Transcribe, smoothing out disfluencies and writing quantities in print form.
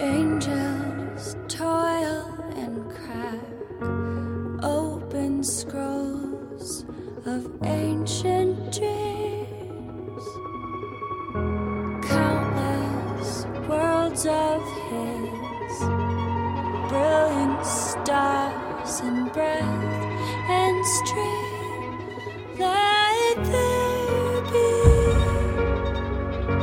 Angels toil and crack open scrolls of ancient dreams. Countless worlds of his, brilliant stars and breath and streams.